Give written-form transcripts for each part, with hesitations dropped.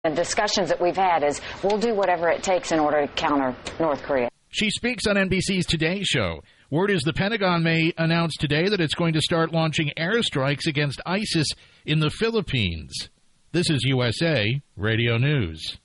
The discussions that we've had is we'll do whatever it takes in order to counter North Korea. She speaks on NBC's Today Show. Word is the Pentagon may announce today that it's going to start launching airstrikes against ISIS in the Philippines. This is USA Radio News.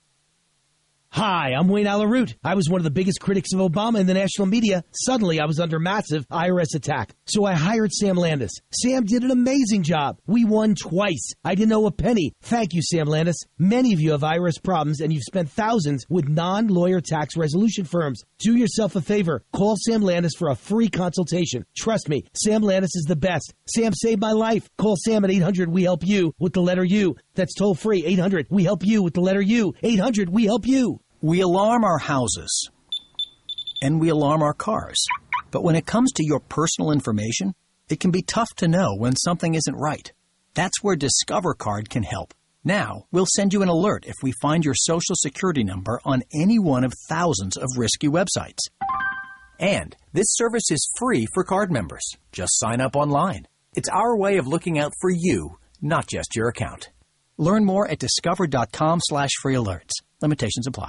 Hi, I'm Wayne Alaroot. I was one of the biggest critics of Obama in the national media. Suddenly, I was under massive IRS attack. So I hired Sam Landis. Sam did an amazing job. We won twice. I didn't owe a penny. Thank you, Sam Landis. Many of you have IRS problems, and you've spent thousands with non-lawyer tax resolution firms. Do yourself a favor. Call Sam Landis for a free consultation. Trust me, Sam Landis is the best. Sam saved my life. Call Sam at 800-WE-HELP-YOU with the letter U. That's toll free. 800-WE-HELP-YOU with the letter U. 800-WE-HELP-YOU. We alarm our houses, and we alarm our cars. But when it comes to your personal information, it can be tough to know when something isn't right. That's where Discover Card can help. Now, we'll send you an alert if we find your Social Security number on any one of thousands of risky websites. And this service is free for card members. Just sign up online. It's our way of looking out for you, not just your account. Learn more at discover.com/free alerts. Limitations apply.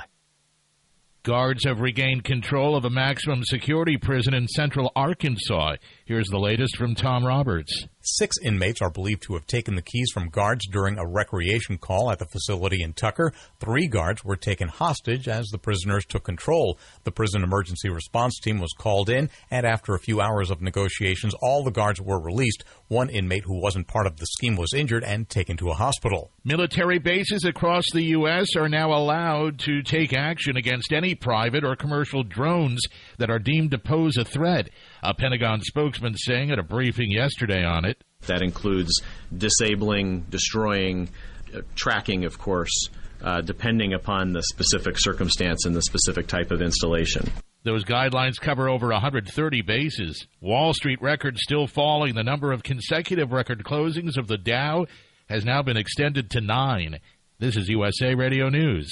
Guards have regained control of a maximum security prison in central Arkansas. Here's the latest from Tom Roberts. 6 inmates are believed to have taken the keys from guards during a recreation call at the facility in Tucker. 3 guards were taken hostage as the prisoners took control. The prison emergency response team was called in, and after a few hours of negotiations, all the guards were released. 1 inmate who wasn't part of the scheme was injured and taken to a hospital. Military bases across the U.S. are now allowed to take action against any private or commercial drones that are deemed to pose a threat. A Pentagon spokesman saying at a briefing yesterday on it. That includes disabling, destroying, tracking, of course, depending upon the specific circumstance and the specific type of installation. Those guidelines cover over 130 bases. Wall Street records still falling. The number of consecutive record closings of the Dow has now been extended to 9. This is USA Radio News.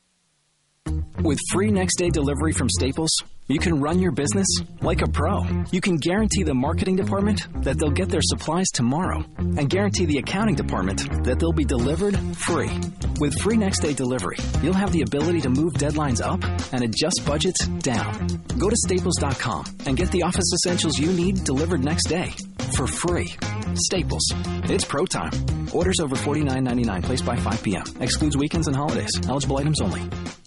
With free next-day delivery from Staples, you can run your business like a pro. You can guarantee the marketing department that they'll get their supplies tomorrow and guarantee the accounting department that they'll be delivered free. With free next-day delivery, you'll have the ability to move deadlines up and adjust budgets down. Go to Staples.com and get the office essentials you need delivered next day for free. Staples. It's pro time. Orders over $49.99 placed by 5 p.m. Excludes weekends and holidays. Eligible items only.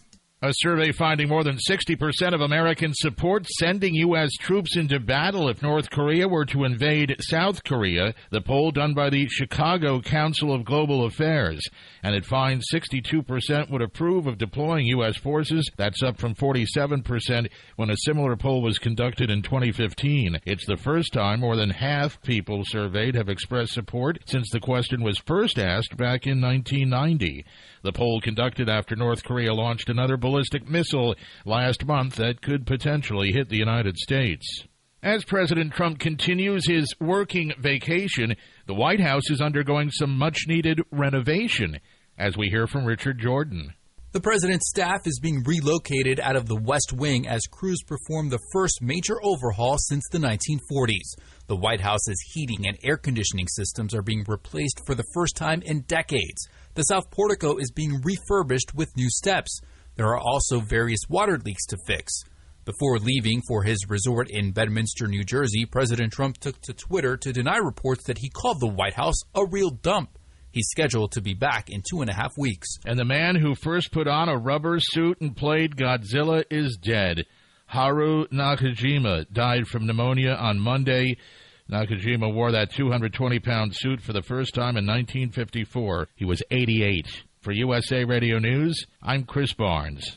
A survey finding more than 60% of Americans support sending U.S. troops into battle if North Korea were to invade South Korea, the poll done by the Chicago Council of Global Affairs. And it finds 62% would approve of deploying U.S. forces. That's up from 47% when a similar poll was conducted in 2015. It's the first time more than half people surveyed have expressed support since the question was first asked back in 1990. The poll conducted after North Korea launched another ballistic missile last month that could potentially hit the United States. As President Trump continues his working vacation, the White House is undergoing some much-needed renovation, as we hear from Richard Jordan. The president's staff is being relocated out of the West Wing as crews perform the first major overhaul since the 1940s. The White House's heating and air conditioning systems are being replaced for the first time in decades. The South Portico is being refurbished with new steps. There are also various water leaks to fix. Before leaving for his resort in Bedminster, New Jersey, President Trump took to Twitter to deny reports that he called the White House a real dump. He's scheduled to be back in 2.5 weeks. And the man who first put on a rubber suit and played Godzilla is dead. Haru Nakajima died from pneumonia on Monday. Nakajima wore that 220-pound suit for the first time in 1954. He was 88. For USA Radio News, I'm Chris Barnes.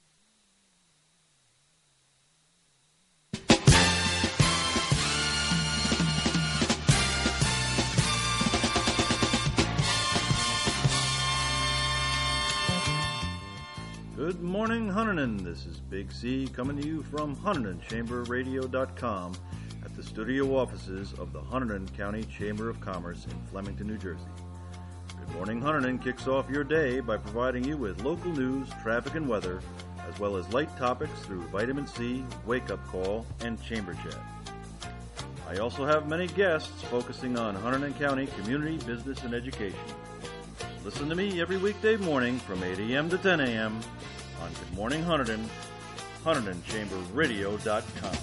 Good morning, Hunterdon. This is Big C coming to you from HunterdonChamberRadio.com at the studio offices of the Hunterdon County Chamber of Commerce in Flemington, New Jersey. Good Morning Hunterdon kicks off your day by providing you with local news, traffic, and weather, as well as light topics through Vitamin C, Wake Up Call, and Chamber Chat. I also have many guests focusing on Hunterdon County community, business, and education. Listen to me every weekday morning from 8 a.m. to 10 a.m. on Good Morning Hunterdon, HunterdonChamberRadio.com.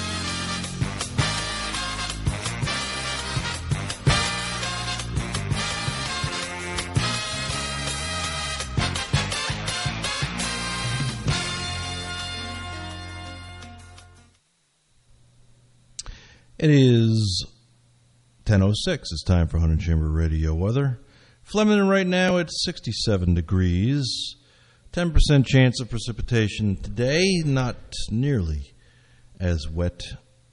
It is 10:06. It's time for Hunterdon Chamber Radio weather. Flemington right now at 67 degrees. 10% chance of precipitation today. Not nearly as wet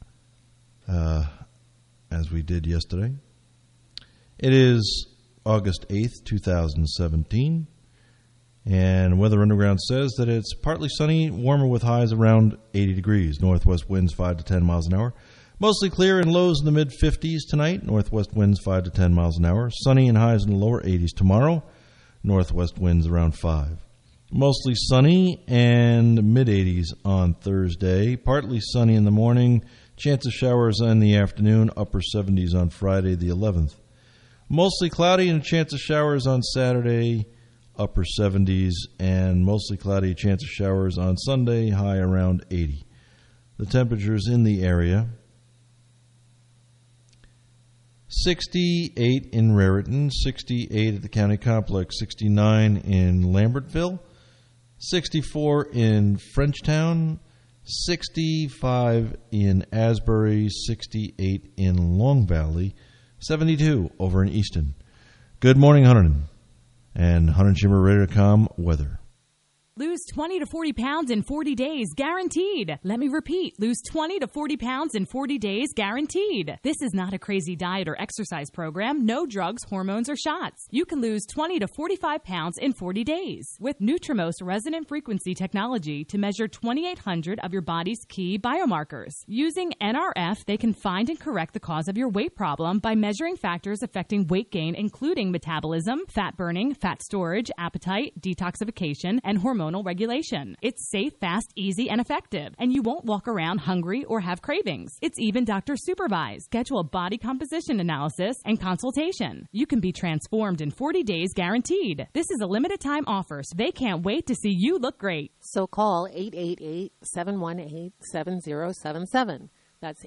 as we did yesterday. It is August 8th, 2017. And Weather Underground says that it's partly sunny, warmer with highs around 80 degrees. Northwest winds 5 to 10 miles an hour. Mostly clear and lows in the mid-50s tonight. Northwest winds 5 to 10 miles an hour. Sunny and highs in the lower 80s tomorrow. Northwest winds around 5. Mostly sunny and mid-80s on Thursday. Partly sunny in the morning. Chance of showers in the afternoon. Upper 70s on Friday the 11th. Mostly cloudy and a chance of showers on Saturday. Upper 70s. And mostly cloudy, chance of showers on Sunday. High around 80. The temperatures in the area: 68 in Raritan, 68 at the County Complex, 69 in Lambertville, 64 in Frenchtown, 65 in Asbury, 68 in Long Valley, 72 over in Easton. Good morning, Hunterdon, and HunterdonChamberRadio.com weather. Lose 20 to 40 pounds in 40 days, guaranteed. Let me repeat, lose 20 to 40 pounds in 40 days, guaranteed. This is not a crazy diet or exercise program. No drugs, hormones, or shots. You can lose 20 to 45 pounds in 40 days with Nutrimost resonant frequency technology to measure 2,800 of your body's key biomarkers. Using NRF, they can find and correct the cause of your weight problem by measuring factors affecting weight gain, including metabolism, fat burning, fat storage, appetite, detoxification, and hormonal regulation. It's safe, fast, easy, and effective, and you won't walk around hungry or have cravings. It's even doctor supervised. Schedule a body composition analysis and consultation. You can be transformed in 40 days, guaranteed. This is a limited time offer, so they can't wait to see you look great. So call 888-718-7077. That's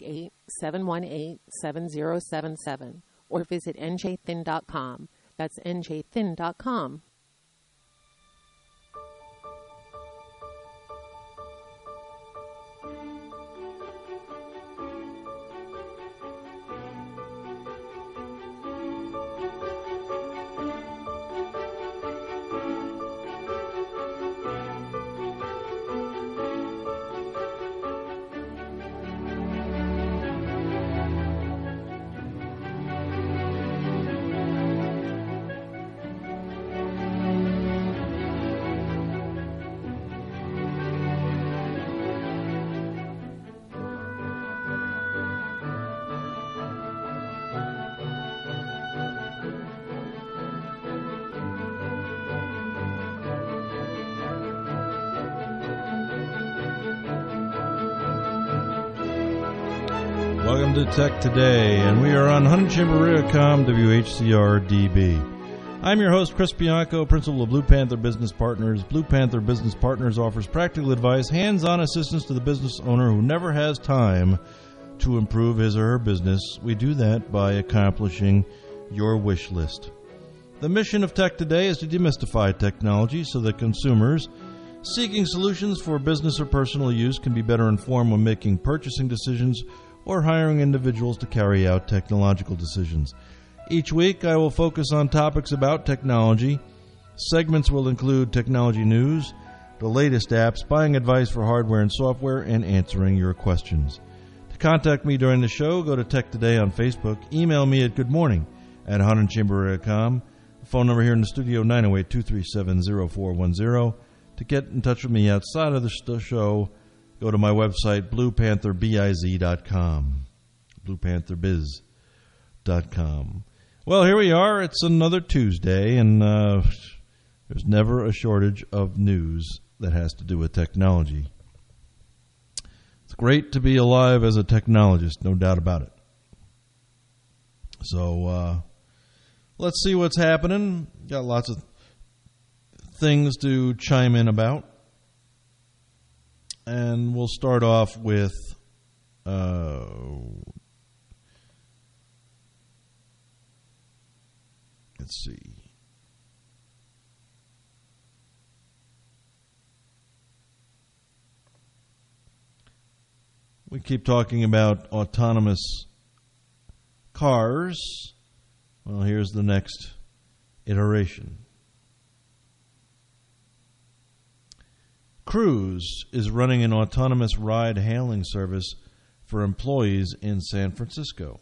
888-718-7077. Or visit njthin.com. That's njthin.com. Welcome to Tech Today, and we are on HunterdonChamberRadio.com, WHCR-DB. I'm your host, Chris Bianco, principal of Blue Panther Business Partners. Blue Panther Business Partners offers practical advice, hands-on assistance to the business owner who never has time to improve his or her business. We do that by accomplishing your wish list. The mission of Tech Today is to demystify technology so that consumers seeking solutions for business or personal use can be better informed when making purchasing decisions or hiring individuals to carry out technological decisions. Each week, I will focus on topics about technology. Segments will include technology news, the latest apps, buying advice for hardware and software, and answering your questions. To contact me during the show, go to Tech Today on Facebook. Email me at goodmorning@HunterdonChamber.com. Phone number here in the studio, 908-237-0410. To get in touch with me outside of the show, go to my website, bluepantherbiz.com. Bluepantherbiz.com. Well, here we are. It's another Tuesday, and there's never a shortage of news that has to do with technology. It's great to be alive as a technologist, no doubt about it. So let's see what's happening. Got lots of things to chime in about. And we'll start off with let's see. We keep talking about autonomous cars. Well, here's the next iteration. Cruise is running an autonomous ride-hailing service for employees in San Francisco.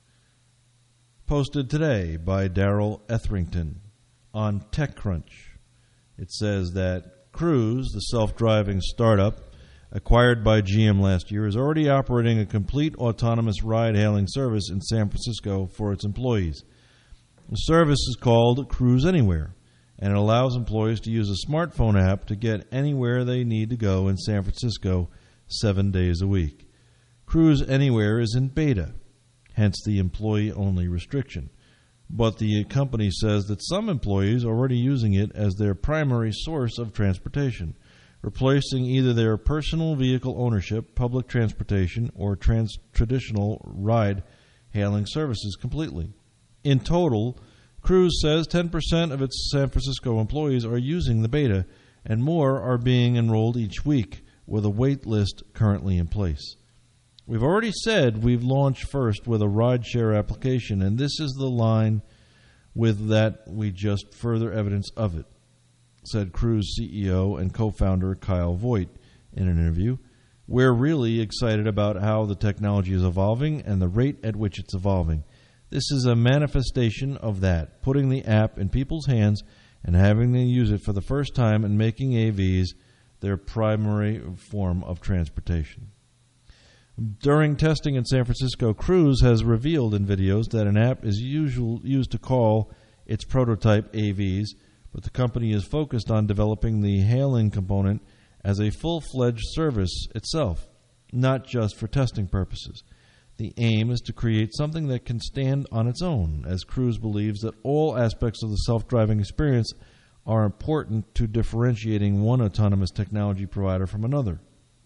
Posted today by Daryl Etherington on TechCrunch. It says that Cruise, the self-driving startup acquired by GM last year, is already operating a complete autonomous ride-hailing service in San Francisco for its employees. The service is called Cruise Anywhere, and it allows employees to use a smartphone app to get anywhere they need to go in San Francisco 7 days a week. Cruise Anywhere is in beta, hence the employee-only restriction. But the company says that some employees are already using it as their primary source of transportation, replacing either their personal vehicle ownership, public transportation, or traditional ride-hailing services completely. In total, Cruise says 10% of its San Francisco employees are using the beta, and more are being enrolled each week, with a wait list currently in place. We've already said we've launched first with a rideshare application, and this is the line with that we just further evidence of it, said Cruise CEO and co-founder Kyle Voigt in an interview. We're really excited about how the technology is evolving and the rate at which it's evolving. This is a manifestation of that, putting the app in people's hands and having them use it for the first time and making AVs their primary form of transportation. During testing in San Francisco, Cruise has revealed in videos that an app is used to call its prototype AVs, but the company is focused on developing the hailing component as a full-fledged service itself, not just for testing purposes. The aim is to create something that can stand on its own, as Cruise believes that all aspects of the self-driving experience are important to differentiating one autonomous technology provider from another.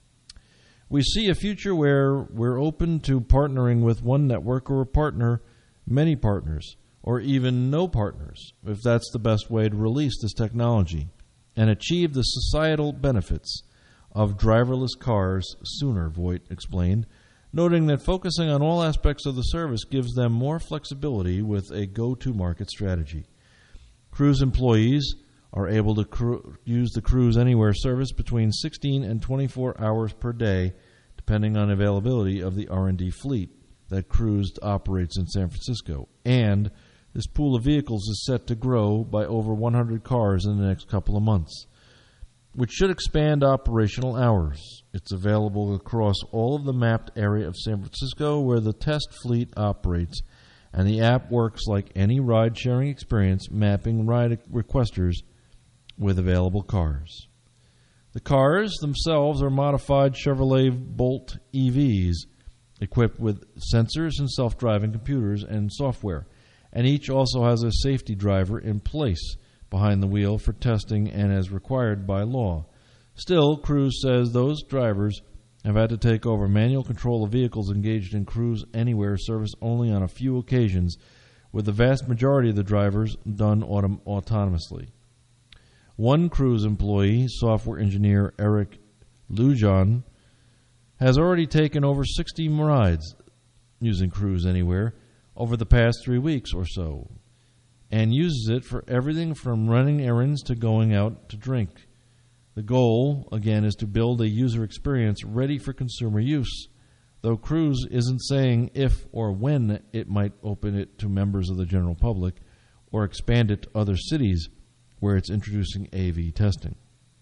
We see a future where we're open to partnering with one network or a partner, many partners, or even no partners, if that's the best way to release this technology and achieve the societal benefits of driverless cars sooner, Voigt explained, noting that focusing on all aspects of the service gives them more flexibility with a go-to-market strategy. Cruise employees are able to use the Cruise Anywhere service between 16 and 24 hours per day, depending on availability of the R&D fleet that Cruise operates in San Francisco. And this pool of vehicles is set to grow by over 100 cars in the next couple of months, which should expand operational hours. It's available across all of the mapped area of San Francisco where the test fleet operates, and the app works like any ride-sharing experience, mapping ride requesters with available cars. The cars themselves are modified Chevrolet Bolt EVs equipped with sensors and self-driving computers and software, and each also has a safety driver in place behind the wheel for testing and as required by law. Still, Cruise says those drivers have had to take over manual control of vehicles engaged in Cruise Anywhere service only on a few occasions, with the vast majority of the drivers done autonomously. One Cruise employee, software engineer Eric Lujan, has already taken over 60 rides using Cruise Anywhere over the past 3 weeks or so, and uses it for everything from running errands to going out to drink. The goal, again, is to build a user experience ready for consumer use, though Cruise isn't saying if or when it might open it to members of the general public or expand it to other cities where it's introducing AV testing.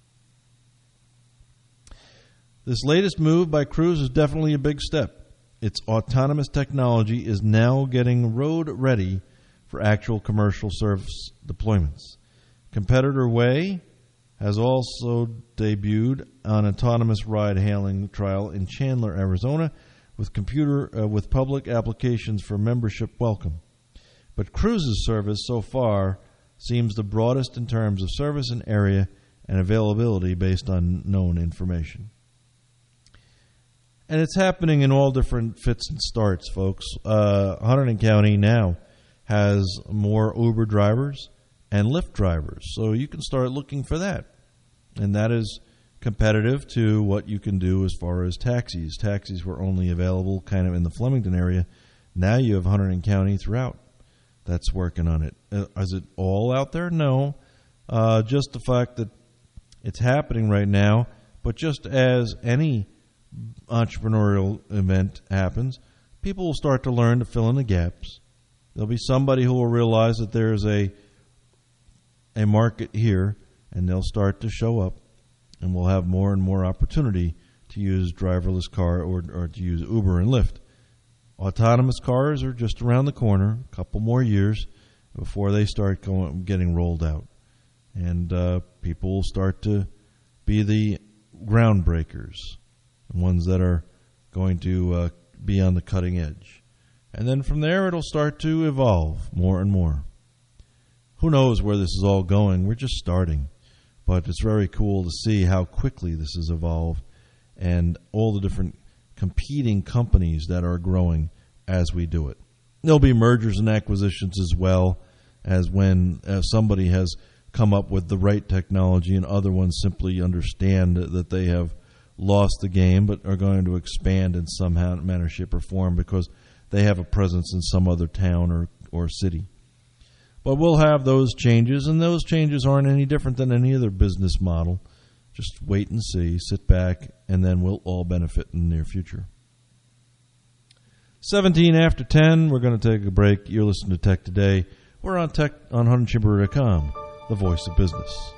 This latest move by Cruise is definitely a big step. Its autonomous technology is now getting road ready for actual commercial service deployments. Competitor Way has also debuted an autonomous ride-hailing trial in Chandler, Arizona, with public applications for membership welcome. But Cruise's service so far seems the broadest in terms of service and area and availability based on known information. And it's happening in all different fits and starts, folks. Hunterdon County now has more Uber drivers and Lyft drivers, so you can start looking for that. And that is competitive to what you can do as far as taxis. Taxis were only available kind of in the Flemington area. Now you have Hunterdon County throughout that's working on it. Is it all out there? No. Just the fact that it's happening right now, but just as any entrepreneurial event happens, people will start to learn to fill in the gaps. There'll be somebody who will realize that there's a market here, and they'll start to show up, and we'll have more and more opportunity to use driverless car or to use Uber and Lyft. Autonomous cars are just around the corner, a couple more years before they start getting rolled out. And people will start to be the groundbreakers, the ones that are going to be on the cutting edge. And then from there, it'll start to evolve more and more. Who knows where this is all going? We're just starting. But it's very cool to see how quickly this has evolved and all the different competing companies that are growing as we do it. There'll be mergers and acquisitions as well as when somebody has come up with the right technology and other ones simply understand that they have lost the game but are going to expand in some manner, shape, or form because they have a presence in some other town or city. But we'll have those changes, and those changes aren't any different than any other business model. Just wait and see, sit back, and then we'll all benefit in the near future. 17 after 10, we're going to take a break. You're listening to Tech Today. We're on Tech on HunterdonChamber.com, the voice of business.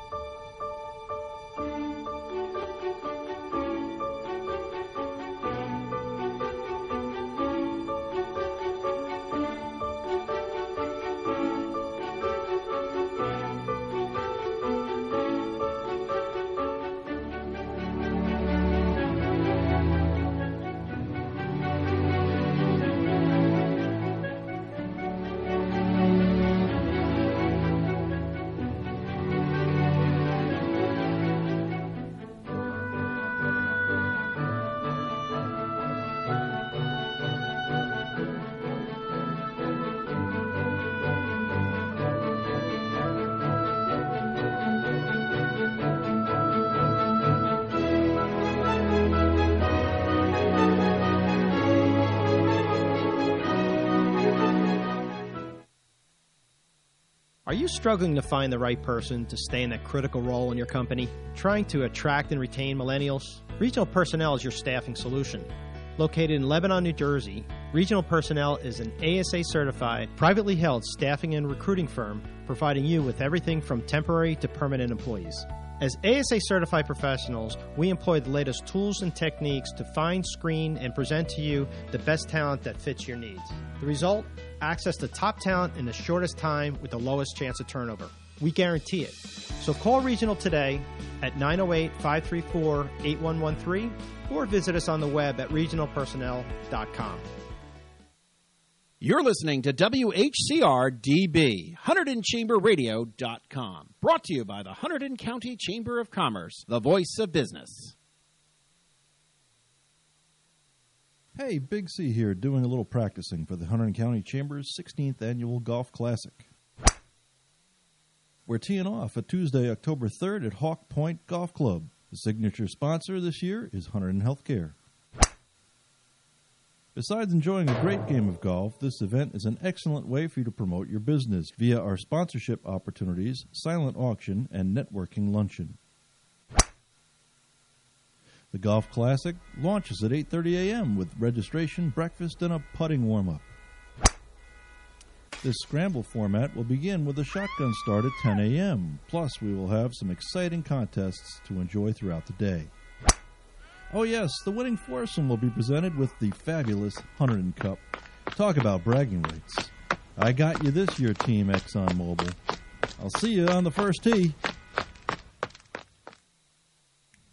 Are you struggling to find the right person to stay in that critical role in your company? Trying to attract and retain millennials? Regional Personnel is your staffing solution. Located in Lebanon, New Jersey, Regional Personnel is an ASA-certified, privately held staffing and recruiting firm providing you with everything from temporary to permanent employees. As ASA-certified professionals, we employ the latest tools and techniques to find, screen, and present to you the best talent that fits your needs. The result? Access to top talent in the shortest time with the lowest chance of turnover. We guarantee it. So call Regional today at 908-534-8113 or visit us on the web at regionalpersonnel.com. You're listening to WHCR-DB, HunterdonChamberRadio.com. Brought to you by the Hunterdon County Chamber of Commerce, the voice of business. Hey, Big C here, doing a little practicing for the Hunterdon County Chamber's 16th Annual Golf Classic. We're teeing off a Tuesday, October 3rd at Hawk Point Golf Club. The signature sponsor this year is Hunterdon Healthcare. Besides enjoying a great game of golf, this event is an excellent way for you to promote your business via our sponsorship opportunities, silent auction, and networking luncheon. The Golf Classic launches at 8:30 a.m. with registration, breakfast, and a putting warm-up. This scramble format will begin with a shotgun start at 10 a.m. Plus, we will have some exciting contests to enjoy throughout the day. Oh yes, the winning foursome will be presented with the fabulous Hunterdon Cup. Talk about bragging rights. I got you this year, Team ExxonMobil. I'll see you on the first tee.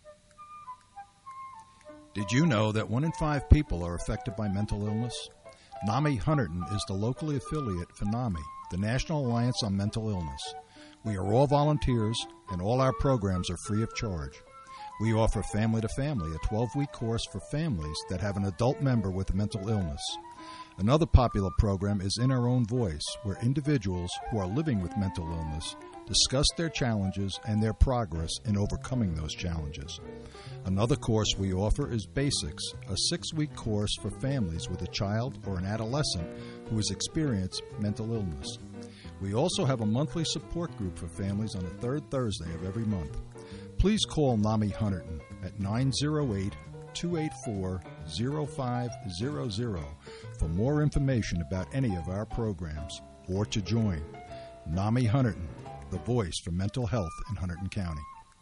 Did you know that 1 in 5 people are affected by mental illness? NAMI Hunterdon is the locally affiliate for NAMI, the National Alliance on Mental Illness. We are all volunteers, and all our programs are free of charge. We offer Family to Family, a 12-week course for families that have an adult member with a mental illness. Another popular program is In Our Own Voice, where individuals who are living with mental illness discuss their challenges and their progress in overcoming those challenges. Another course we offer is Basics, a 6-week course for families with a child or an adolescent who has experienced mental illness. We also have a monthly support group for families on the third Thursday of every month. Please call NAMI Hunterdon at 908-284-0500 for more information about any of our programs or to join. NAMI Hunterdon, the voice for mental health in Hunterdon County.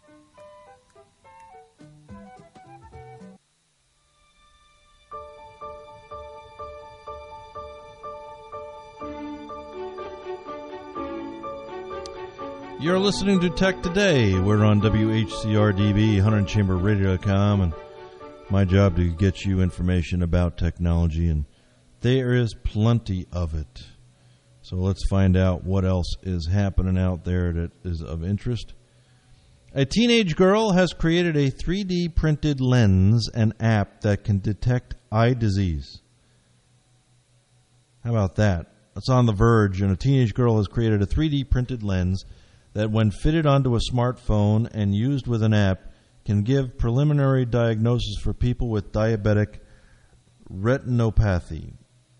You're listening to Tech Today. We're on WHCR-DB, 100chamberradio.com, and my job to get you information about technology, and there is plenty of it. So let's find out what else is happening out there that is of interest. A teenage girl has created a 3D printed lens and app that can detect eye disease. How about that? It's on The Verge, and a teenage girl has created a 3D printed lens that, when fitted onto a smartphone and used with an app, can give preliminary diagnosis for people with diabetic retinopathy.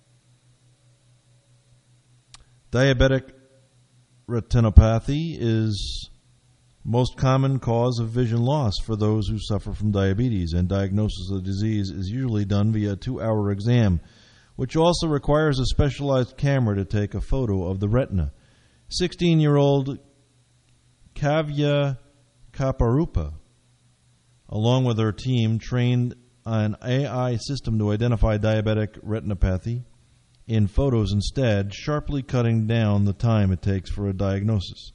Diabetic retinopathy is most common cause of vision loss for those who suffer from diabetes, and diagnosis of the disease is usually done via a 2-hour exam, which also requires a specialized camera to take a photo of the retina. 16-year-old Kavya Kaparupa, along with her team, trained an AI system to identify diabetic retinopathy in photos instead, sharply cutting down the time it takes for a diagnosis.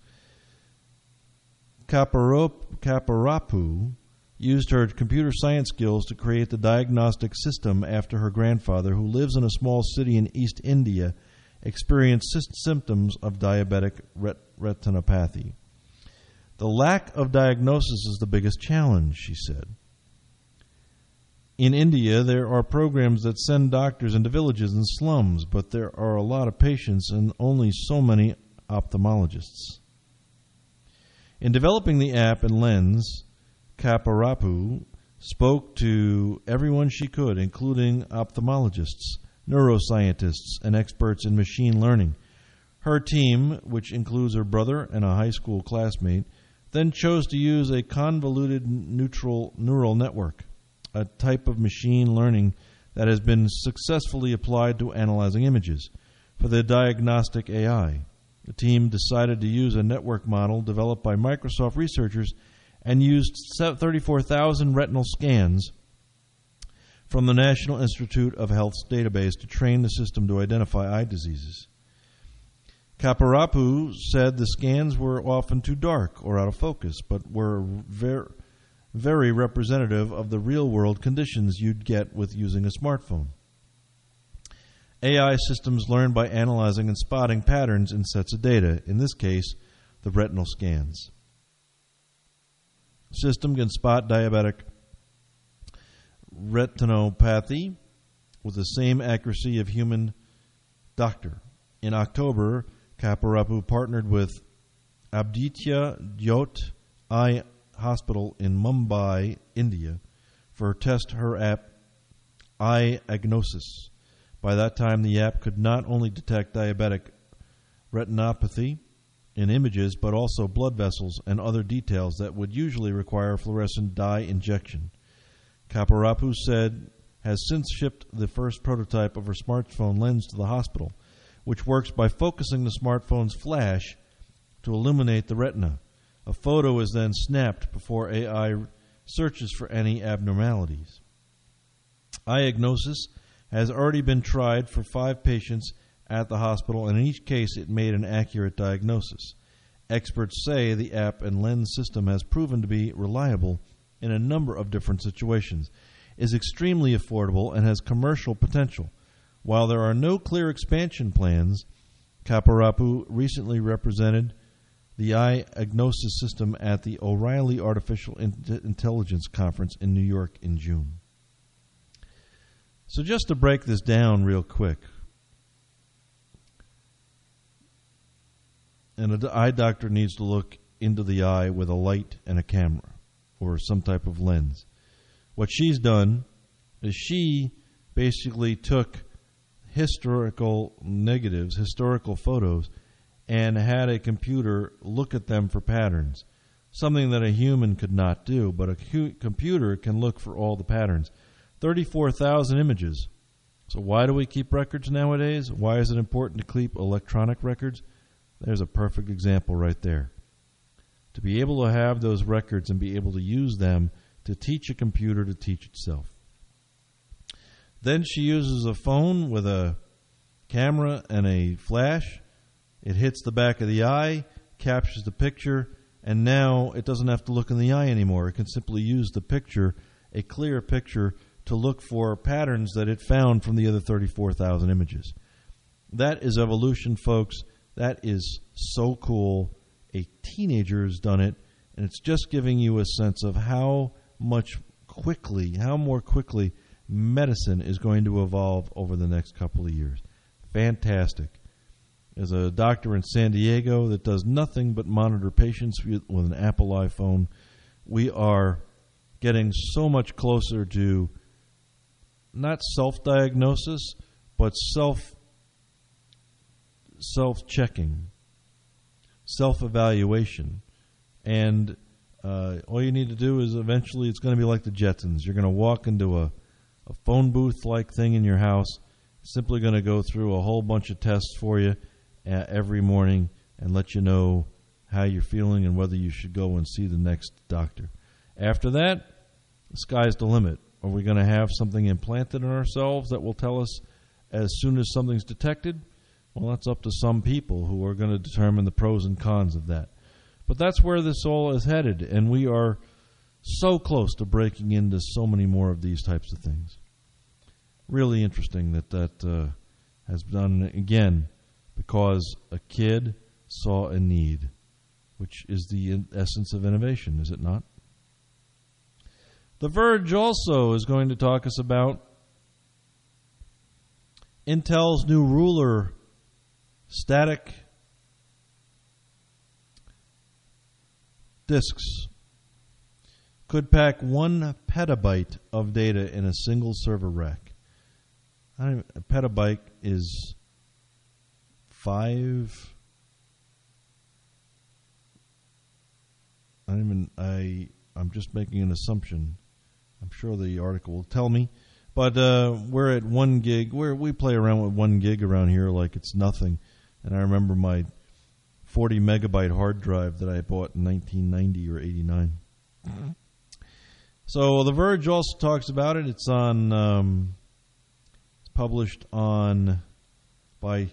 Kaparapu used her computer science skills to create the diagnostic system after her grandfather, who lives in a small city in East India, experienced symptoms of diabetic retinopathy. The lack of diagnosis is the biggest challenge, she said. In India, there are programs that send doctors into villages and slums, but there are a lot of patients and only so many ophthalmologists. In developing the app and lens, Kaparapu spoke to everyone she could, including ophthalmologists, neuroscientists, and experts in machine learning. Her team, which includes her brother and a high school classmate, then chose to use a convoluted neural network, a type of machine learning that has been successfully applied to analyzing images, for the diagnostic AI. The team decided to use a network model developed by Microsoft researchers and used 34,000 retinal scans from the National Institute of Health's database to train the system to identify eye diseases. Kaparapu said the scans were often too dark or out of focus, but were very representative of the real-world conditions you'd get with using a smartphone. AI systems learn by analyzing and spotting patterns in sets of data, in this case, the retinal scans. The system can spot diabetic retinopathy with the same accuracy of human doctor. In October, Kaparapu partnered with Aditya Jyot Eye Hospital in Mumbai, India, for her app Eye Agnosis. By that time, the app could not only detect diabetic retinopathy in images, but also blood vessels and other details that would usually require fluorescent dye injection. Kaparapu said has since shipped the first prototype of her smartphone lens to the hospital, which works by focusing the smartphone's flash to illuminate the retina. A photo is then snapped before AI searches for any abnormalities. Eye Agnosis has already been tried for 5 patients at the hospital, and in each case it made an accurate diagnosis. Experts say the app and lens system has proven to be reliable in a number of different situations, is extremely affordable, and has commercial potential. While there are no clear expansion plans, Kaparapu recently represented the eye agnosis system at the O'Reilly Artificial Intelligence Conference in New York in June. So just to break this down real quick, an eye doctor needs to look into the eye with a light and a camera or some type of lens. What she's done is she basically took historical negatives, historical photos, and had a computer look at them for patterns, something that a human could not do, but a computer can look for all the patterns. 34,000 images. So why do we keep records nowadays? Why is it important to keep electronic records? There's a perfect example right there. To be able to have those records and be able to use them to teach a computer to teach itself. Then she uses a phone with a camera and a flash. It hits the back of the eye, captures the picture, and now it doesn't have to look in the eye anymore. It can simply use the picture, a clear picture, to look for patterns that it found from the other 34,000 images. That is evolution, folks. That is so cool. A teenager has done it, and it's just giving you a sense of how more quickly medicine is going to evolve over the next couple of years. Fantastic. There's a doctor in San Diego that does nothing but monitor patients with an Apple iPhone. We are getting so much closer to not self-diagnosis, but self-checking, self-evaluation. And all you need to do is eventually it's going to be like the Jetsons. You're going to walk into a phone booth-like thing in your house, simply going to go through a whole bunch of tests for you every morning and let you know how you're feeling and whether you should go and see the next doctor. After that, the sky's the limit. Are we going to have something implanted in ourselves that will tell us as soon as something's detected? Well, that's up to some people who are going to determine the pros and cons of that. But that's where this all is headed, and we are so close to breaking into so many more of these types of things. Really interesting that has done again because a kid saw a need, which is the essence of innovation, is it not? The Verge also is going to talk us about Intel's new ruler static disks could pack 1 petabyte of data in a single server rack. A petabyte is 5. I'm just making an assumption. I'm sure the article will tell me. But we're at 1 gig. We play around with 1 gig around here like it's nothing. And I remember my 40 megabyte hard drive that I bought in 1990 or 89. Mm-hmm. So The Verge also talks about it. It's on. It's published by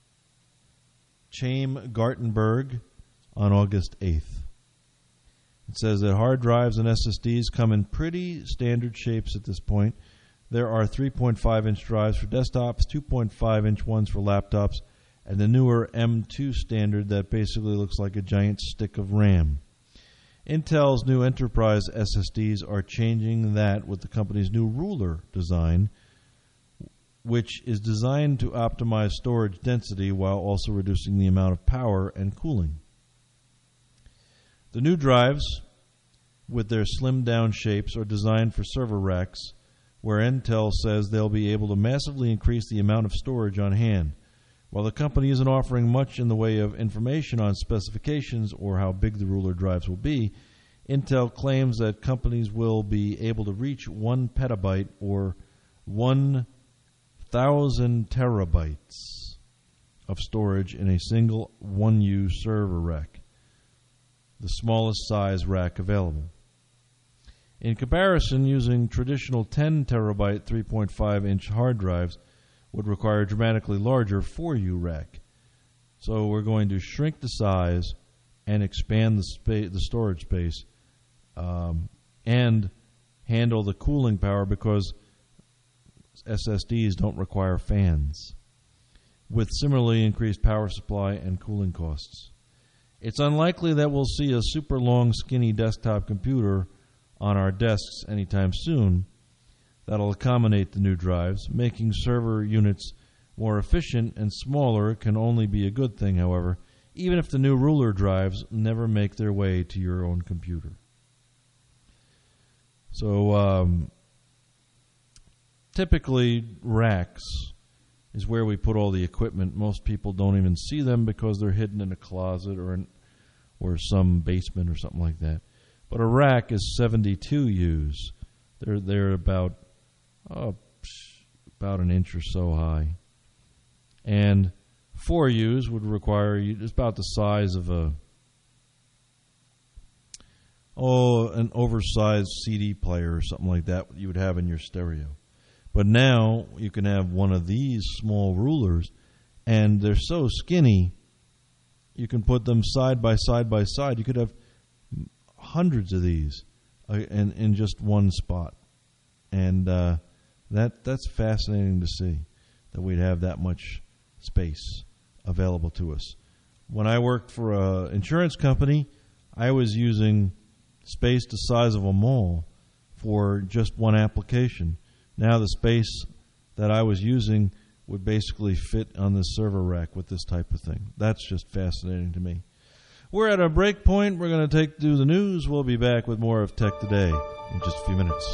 Chaim Gartenberg on August 8th. It says that hard drives and SSDs come in pretty standard shapes at this point. There are 3.5-inch drives for desktops, 2.5-inch ones for laptops, and the newer M2 standard that basically looks like a giant stick of RAM. Intel's new enterprise SSDs are changing that with the company's new ruler design, which is designed to optimize storage density while also reducing the amount of power and cooling. The new drives, with their slimmed-down shapes, are designed for server racks, where Intel says they'll be able to massively increase the amount of storage on hand. While the company isn't offering much in the way of information on specifications or how big the ruler drives will be, Intel claims that companies will be able to reach 1 petabyte or 1,000 terabytes of storage in a single one-use server rack, the smallest size rack available. In comparison, using traditional 10 terabyte 3.5-inch hard drives would require a dramatically larger 4U rack. So we're going to shrink the size and expand the storage space and handle the cooling power, because SSDs don't require fans, with similarly increased power supply and cooling costs. It's unlikely that we'll see a super long, skinny desktop computer on our desks anytime soon that'll accommodate the new drives. Making server units more efficient and smaller can only be a good thing, however, even if the new ruler drives never make their way to your own computer. So, typically, racks is where we put all the equipment. Most people don't even see them because they're hidden in a closet or some basement or something like that. But a rack is 72 U's. They're about an inch or so high. And 4 U's would require it's about the size of an oversized CD player or something like that you would have in your stereo. But now you can have one of these small rulers, and they're so skinny, you can put them side by side by side. You could have hundreds of these in just one spot. And that's fascinating to see, that we'd have that much space available to us. When I worked for an insurance company, I was using space the size of a mall for just one application. Now the space that I was using would basically fit on this server rack with this type of thing. That's just fascinating to me. We're at a break point. We're going to do the news. We'll be back with more of Tech Today in just a few minutes.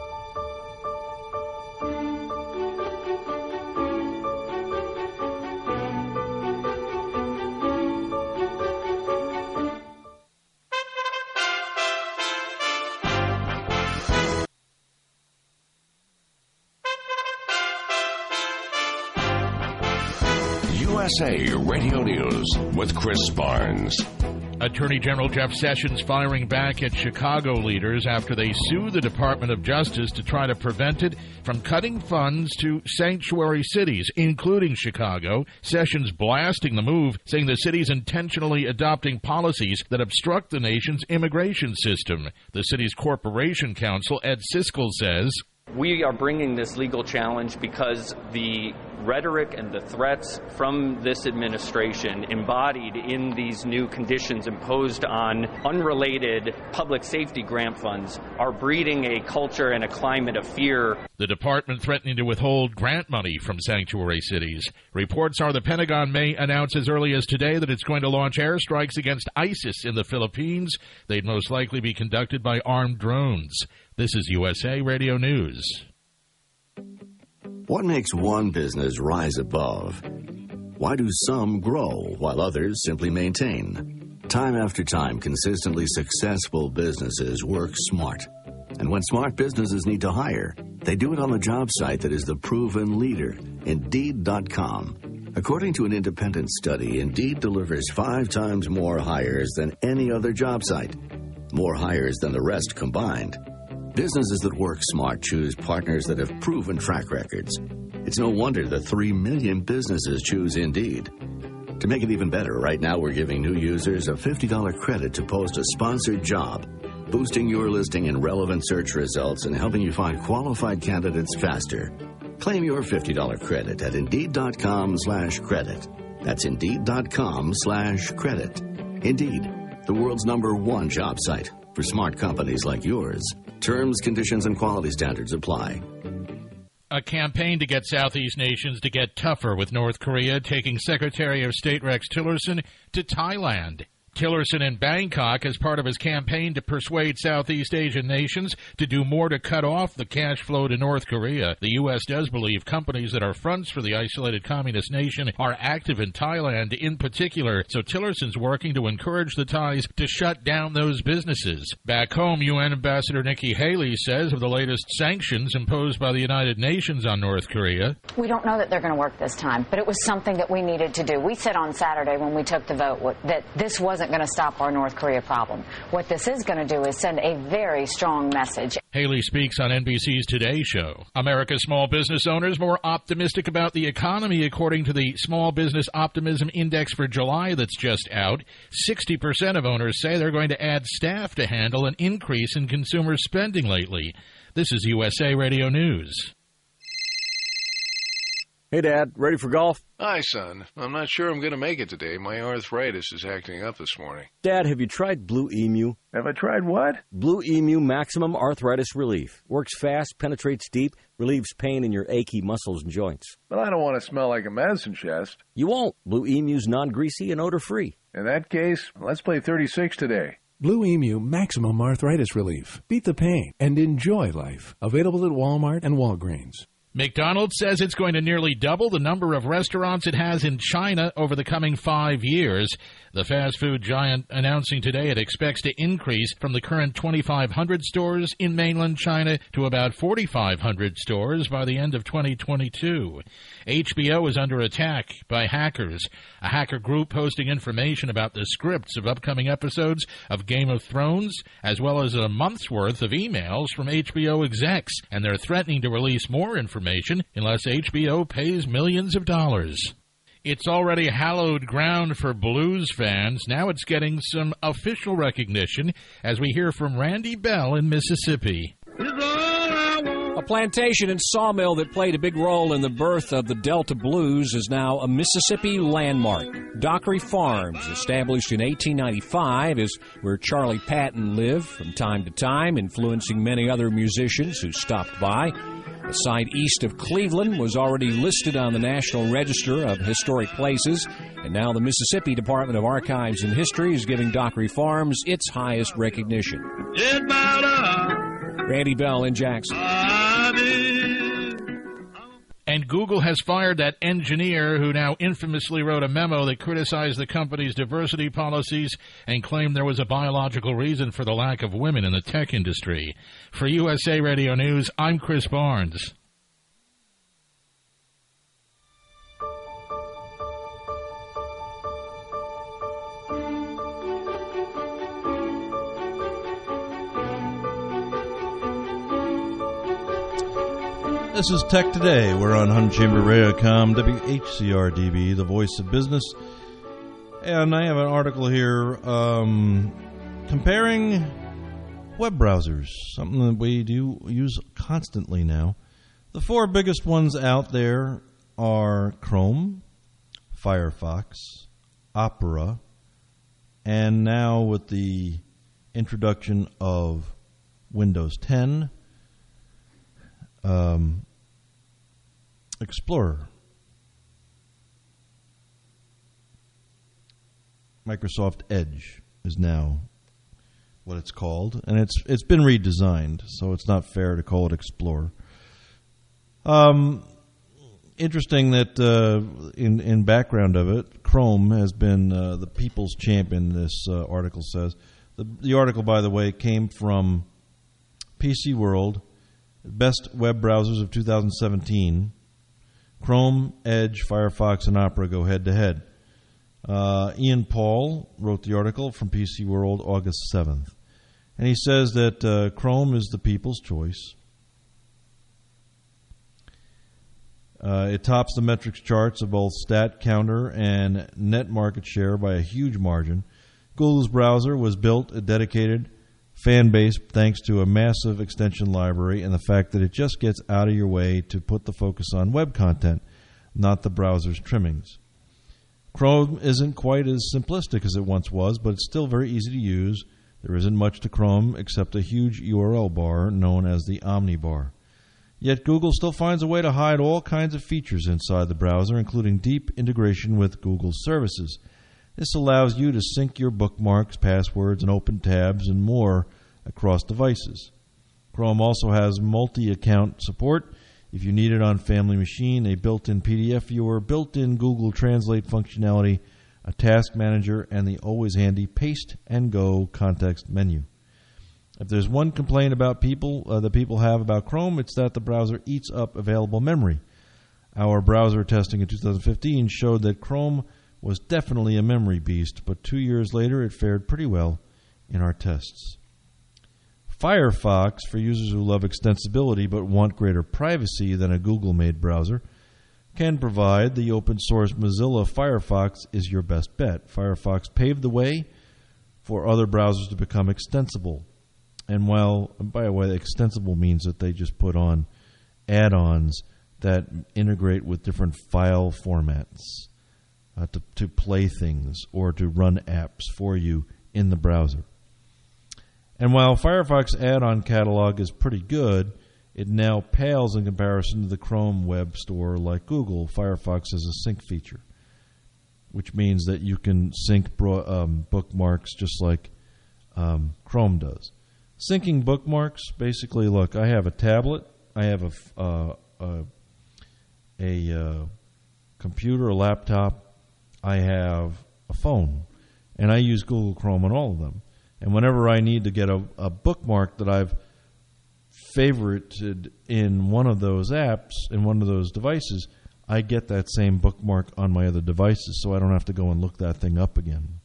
USA Radio News with Chris Barnes. Attorney General Jeff Sessions firing back at Chicago leaders after they sue the Department of Justice to try to prevent it from cutting funds to sanctuary cities, including Chicago. Sessions blasting the move, saying the city's intentionally adopting policies that obstruct the nation's immigration system. The city's corporation counsel, Ed Siskel, says, "We are bringing this legal challenge because the rhetoric and the threats from this administration embodied in these new conditions imposed on unrelated public safety grant funds are breeding a culture and a climate of fear." The department threatening to withhold grant money from sanctuary cities. Reports are the Pentagon may announce as early as today that it's going to launch airstrikes against ISIS in the Philippines. They'd most likely be conducted by armed drones. This is USA Radio News. What makes one business rise above? Why do some grow while others simply maintain? Time after time, consistently successful businesses work smart. And when smart businesses need to hire, they do it on the job site that is the proven leader, Indeed.com. According to an independent study, Indeed delivers 5 times more hires than any other job site. More hires than the rest combined. Businesses that work smart choose partners that have proven track records. It's no wonder that 3 million businesses choose Indeed. To make it even better, right now we're giving new users a $50 credit to post a sponsored job, boosting your listing in relevant search results and helping you find qualified candidates faster. Claim your $50 credit at Indeed.com/credit. That's Indeed.com/credit. Indeed, the world's #1 job site for smart companies like yours. Terms, conditions, and quality standards apply. A campaign to get Southeast nations to get tougher with North Korea taking Secretary of State Rex Tillerson to Thailand. Tillerson in Bangkok as part of his campaign to persuade Southeast Asian nations to do more to cut off the cash flow to North Korea. The U.S. does believe companies that are fronts for the isolated communist nation are active in Thailand in particular, so Tillerson's working to encourage the Thais to shut down those businesses. Back home, UN Ambassador Nikki Haley says of the latest sanctions imposed by the United Nations on North Korea, "We don't know that they're going to work this time, but it was something that we needed to do. We said on Saturday when we took the vote that this wasn't going to stop our North Korea problem. What this is going to do is send a very strong message." Haley speaks on NBC's Today Show. America's small business owners more optimistic about the economy, according to the Small Business Optimism Index for July that's just out. 60% of owners say they're going to add staff to handle an increase in consumer spending lately. This is USA Radio News. Hey, Dad, ready for golf? Hi, son. I'm not sure I'm going to make it today. My arthritis is acting up this morning. Dad, have you tried Blue Emu? Have I tried what? Blue Emu Maximum Arthritis Relief. Works fast, penetrates deep, relieves pain in your achy muscles and joints. But I don't want to smell like a medicine chest. You won't. Blue Emu's non-greasy and odor-free. In that case, let's play 36 today. Blue Emu Maximum Arthritis Relief. Beat the pain and enjoy life. Available at Walmart and Walgreens. McDonald's says it's going to nearly double the number of restaurants it has in China over the coming 5 years. The fast food giant announcing today it expects to increase from the current 2,500 stores in mainland China to about 4,500 stores by the end of 2022. HBO is under attack by hackers. A hacker group posting information about the scripts of upcoming episodes of Game of Thrones, as well as a month's worth of emails from HBO execs, and they're threatening to release more information unless HBO pays millions of dollars. It's already hallowed ground for blues fans. Now it's getting some official recognition as we hear from Randy Bell in Mississippi. A plantation and sawmill that played a big role in the birth of the Delta Blues is now a Mississippi landmark. Dockery Farms, established in 1895, is where Charlie Patton lived from time to time, influencing many other musicians who stopped by. The site east of Cleveland was already listed on the National Register of Historic Places, and now the Mississippi Department of Archives and History is giving Dockery Farms its highest recognition. Randy Bell in Jackson. And Google has fired that engineer who now infamously wrote a memo that criticized the company's diversity policies and claimed there was a biological reason for the lack of women in the tech industry. For USA Radio News, I'm Chris Barnes. This is Tech Today. We're on Hunt Chamber Radio.com, WHCR-DB, the voice of business. And I have an article here comparing web browsers, something that we do use constantly now. The four biggest ones out there are Chrome, Firefox, Opera, and now with the introduction of Windows 10, Explorer. Microsoft Edge is now what it's called, and it's been redesigned, so it's not fair to call it Explorer. Interesting that in background of it, Chrome has been the people's champion, this article says. The article, by the way, came from PC World, Best Web Browsers of 2017. Chrome, Edge, Firefox, and Opera go head-to-head. Ian Paul wrote the article from PC World August 7th. And he says that Chrome is the people's choice. It tops the metrics charts of both stat counter and net market share by a huge margin. Google's browser was built a dedicated fan base thanks to a massive extension library and the fact that it just gets out of your way to put the focus on web content, not the browser's trimmings. Chrome isn't quite as simplistic as it once was, but it's still very easy to use. There isn't much to Chrome except a huge URL bar known as the Omnibar. Yet Google still finds a way to hide all kinds of features inside the browser, including deep integration with Google services. This allows you to sync your bookmarks, passwords, and open tabs and more across devices. Chrome also has multi-account support. If you need it on family machine, a built-in PDF viewer, built-in Google Translate functionality, a task manager, and the always-handy Paste and Go context menu. If there's one complaint about that people have about Chrome, it's that the browser eats up available memory. Our browser testing in 2015 showed that Chrome was definitely a memory beast, but 2 years later it fared pretty well in our tests. Firefox, for users who love extensibility but want greater privacy than a Google-made browser, can provide. The open-source Mozilla Firefox is your best bet. Firefox paved the way for other browsers to become extensible. And while, by the way, extensible means that they just put on add-ons that integrate with different file formats to play things or to run apps for you in the browser. And while Firefox add-on catalog is pretty good, it now pales in comparison to the Chrome web store like Google. Firefox has a sync feature, which means that you can sync bookmarks just like Chrome does. Syncing bookmarks, basically, look, I have a tablet, I have a computer, a laptop, I have a phone, and I use Google Chrome on all of them. And whenever I need to get a bookmark that I've favorited in one of those apps, in one of those devices, I get that same bookmark on my other devices, so I don't have to go and look that thing up again.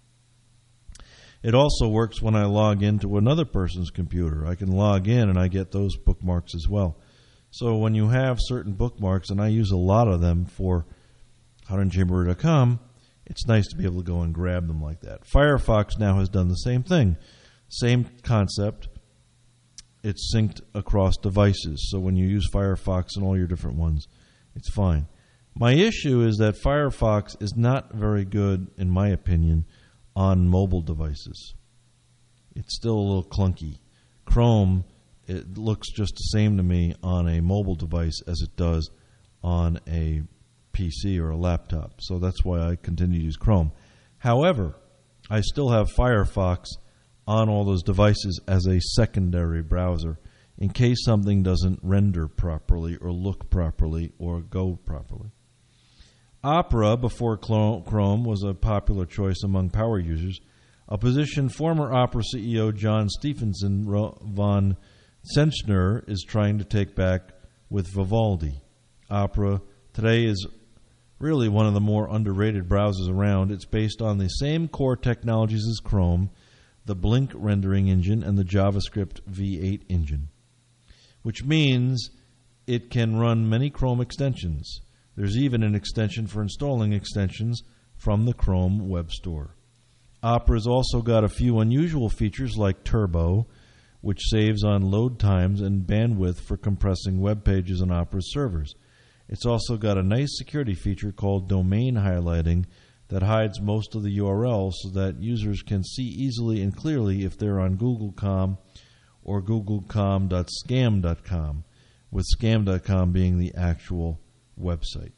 It also works when I log into another person's computer. I can log in and I get those bookmarks as well. So when you have certain bookmarks, and I use a lot of them for HuntedChamber.com, it's nice to be able to go and grab them like that. Firefox now has done the same thing. Same concept. It's synced across devices. So when you use Firefox and all your different ones, it's fine. My issue is that Firefox is not very good, in my opinion, on mobile devices. It's still a little clunky. Chrome, it looks just the same to me on a mobile device as it does on a PC or a laptop. So that's why I continue to use Chrome. However, I still have Firefox on all those devices as a secondary browser in case something doesn't render properly or look properly or go properly. Opera, before Chrome, was a popular choice among power users, a position former Opera CEO John Stephenson von Senchner is trying to take back with Vivaldi. Opera today is really one of the more underrated browsers around. It's based on the same core technologies as Chrome, the Blink rendering engine, and the JavaScript V8 engine, which means it can run many Chrome extensions. There's even an extension for installing extensions from the Chrome web store. Opera's also got a few unusual features like Turbo, which saves on load times and bandwidth for compressing web pages on Opera's servers. It's also got a nice security feature called domain highlighting that hides most of the URL so that users can see easily and clearly if they're on Google.com or googlecom.scam.com, with scam.com being the actual website.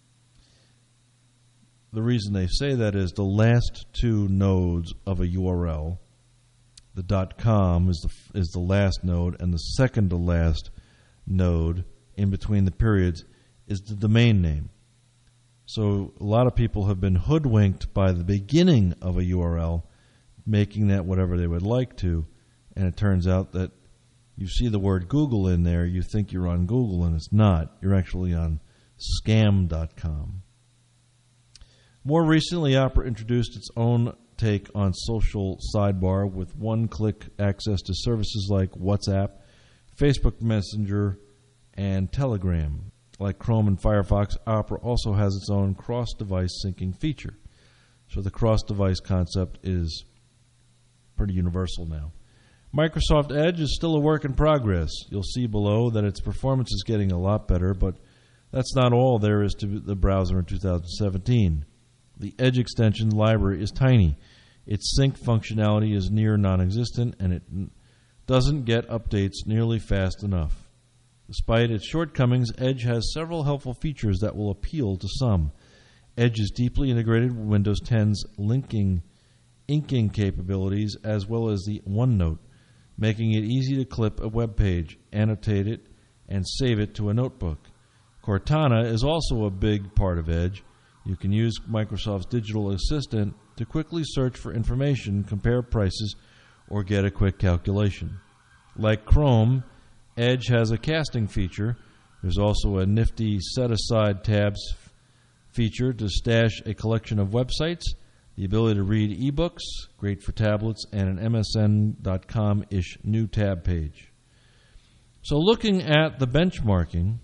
The reason they say that is the last two nodes of a URL, the .com is the last node, and the second to last node in between the periods is the domain name. So a lot of people have been hoodwinked by the beginning of a URL, making that whatever they would like to, and it turns out that you see the word Google in there, you think you're on Google, and it's not. You're actually on scam.com. More recently, Opera introduced its own take on social sidebar with one-click access to services like WhatsApp, Facebook Messenger, and Telegram. Like Chrome and Firefox, Opera also has its own cross-device syncing feature. So the cross-device concept is pretty universal now. Microsoft Edge is still a work in progress. You'll see below that its performance is getting a lot better, but that's not all there is to the browser in 2017. The Edge extension library is tiny. Its sync functionality is near non-existent, and it doesn't get updates nearly fast enough. Despite its shortcomings, Edge has several helpful features that will appeal to some. Edge is deeply integrated with Windows 10's inking capabilities as well as the OneNote, making it easy to clip a web page, annotate it, and save it to a notebook. Cortana is also a big part of Edge. You can use Microsoft's digital assistant to quickly search for information, compare prices, or get a quick calculation. Like Chrome, Edge has a casting feature. There's also a nifty set-aside tabs feature to stash a collection of websites, the ability to read ebooks, great for tablets, and an MSN.com-ish new tab page. So looking at the benchmarking,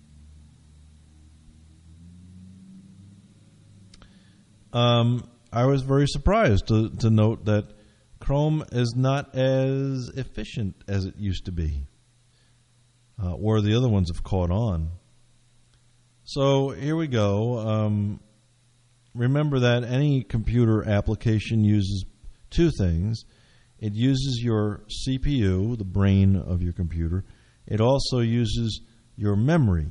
I was very surprised to note that Chrome is not as efficient as it used to be, or the other ones have caught on. So here we go. Remember that any computer application uses two things. It uses your CPU, the brain of your computer. It also uses your memory,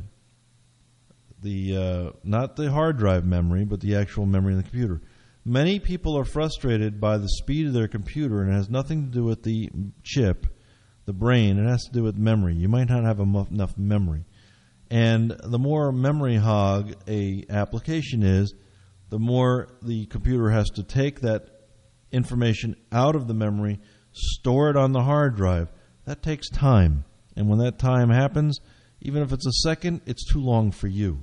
not the hard drive memory, but the actual memory in the computer. Many people are frustrated by the speed of their computer, and it has nothing to do with the chip, the brain. It has to do with memory. You might not have enough memory. And the more memory hog a application is, the more the computer has to take that information out of the memory, store it on the hard drive. That takes time. And when that time happens, even if it's a second, it's too long for you.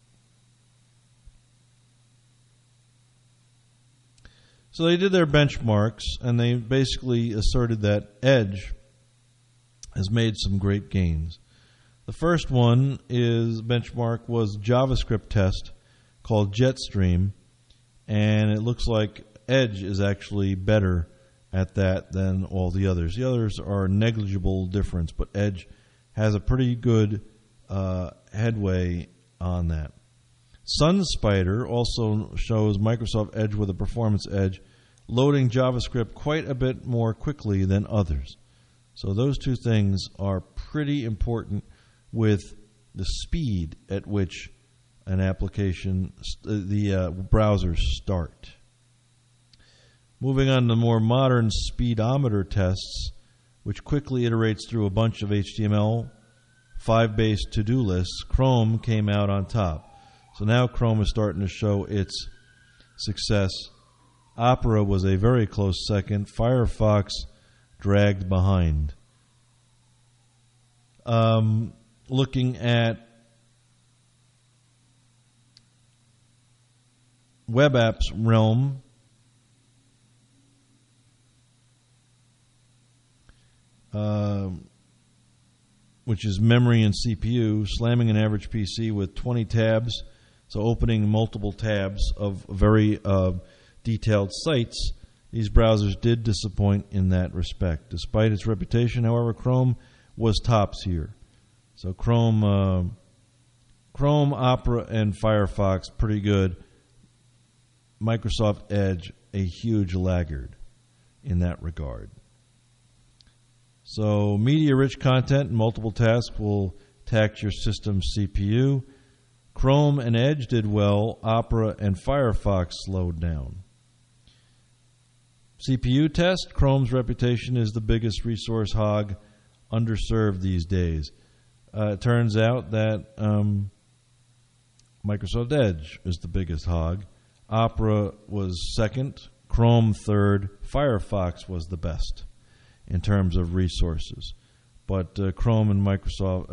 So they did their benchmarks, and they basically asserted that Edge has made some great gains. The first one benchmark was JavaScript test called Jetstream, and it looks like Edge is actually better at that than all the others. The others are negligible difference, but Edge has a pretty good headway on that. SunSpider also shows Microsoft Edge with a performance edge, loading JavaScript quite a bit more quickly than others. So those two things are pretty important with the speed at which an application, the browsers start. Moving on to more modern speedometer tests, which quickly iterates through a bunch of HTML, 5-based to-do lists, Chrome came out on top. So now Chrome is starting to show its success. Opera was a very close second. Firefox dragged behind. Looking at web apps realm, which is memory and CPU, slamming an average PC with 20 tabs, so opening multiple tabs of very detailed sites. These browsers did disappoint in that respect. Despite its reputation, however, Chrome was tops here. So Chrome, Opera, and Firefox, pretty good. Microsoft Edge, a huge laggard in that regard. So media-rich content and multiple tasks will tax your system's CPU. Chrome and Edge did well. Opera and Firefox slowed down. CPU test, Chrome's reputation is the biggest resource hog, underserved these days. It turns out that Microsoft Edge is the biggest hog. Opera was second, Chrome third, Firefox was the best in terms of resources. But Chrome and Microsoft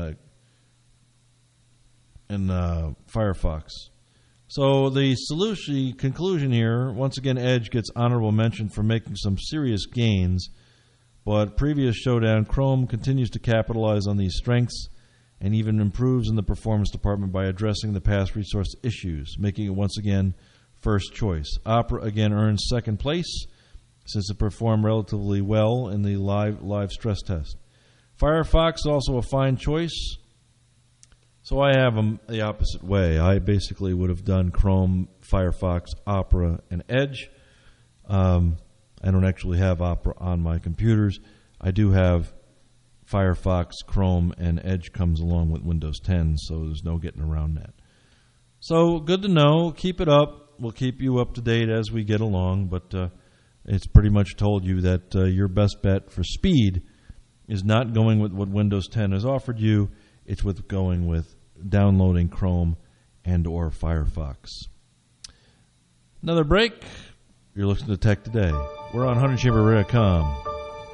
and Firefox. So the conclusion here, once again, Edge gets honorable mention for making some serious gains, but previous showdown, Chrome continues to capitalize on these strengths and even improves in the performance department by addressing the past resource issues, making it once again first choice. Opera again earns second place since it performed relatively well in the live stress test. Firefox also a fine choice. So I have them the opposite way. I basically would have done Chrome, Firefox, Opera, and Edge. I don't actually have Opera on my computers. I do have Firefox, Chrome, and Edge comes along with Windows 10, so there's no getting around that. So good to know. Keep it up. We'll keep you up to date as we get along, but it's pretty much told you that your best bet for speed is not going with what Windows 10 has offered you. It's with going with downloading Chrome and or Firefox. Another break. You're listening to Tech Today. We're on 100chamberradio.com.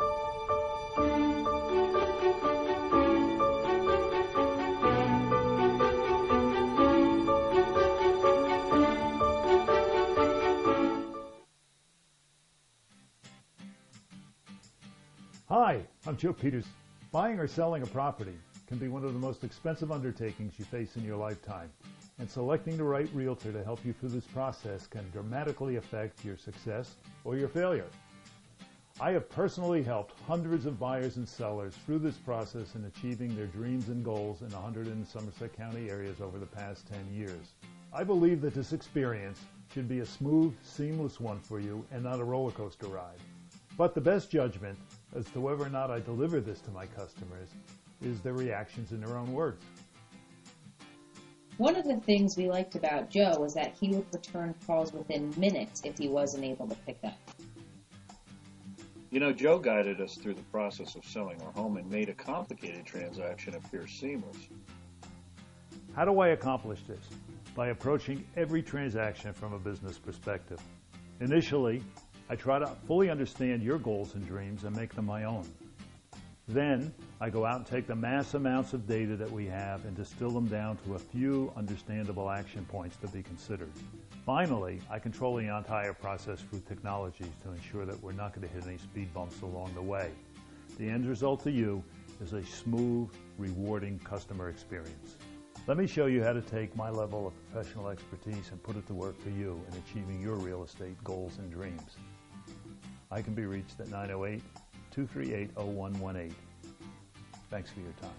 Hi, I'm Joe Peters. Buying or selling a property can be one of the most expensive undertakings you face in your lifetime, and selecting the right realtor to help you through this process can dramatically affect your success or your failure. I have personally helped hundreds of buyers and sellers through this process in achieving their dreams and goals in 100 and Somerset County areas over the past 10 years. I believe that this experience should be a smooth, seamless one for you and not a roller coaster ride. But the best judgment as to whether or not I deliver this to my customers is their reactions in their own words. One of the things we liked about Joe was that he would return calls within minutes if he wasn't able to pick up. You know, Joe guided us through the process of selling our home and made a complicated transaction appear seamless. How do I accomplish this? By approaching every transaction from a business perspective. Initially, I try to fully understand your goals and dreams and make them my own. Then, I go out and take the mass amounts of data that we have and distill them down to a few understandable action points to be considered. Finally, I control the entire process through technologies to ensure that we're not going to hit any speed bumps along the way. The end result to you is a smooth, rewarding customer experience. Let me show you how to take my level of professional expertise and put it to work for you in achieving your real estate goals and dreams. I can be reached at 908-238-0118. Thanks for your time.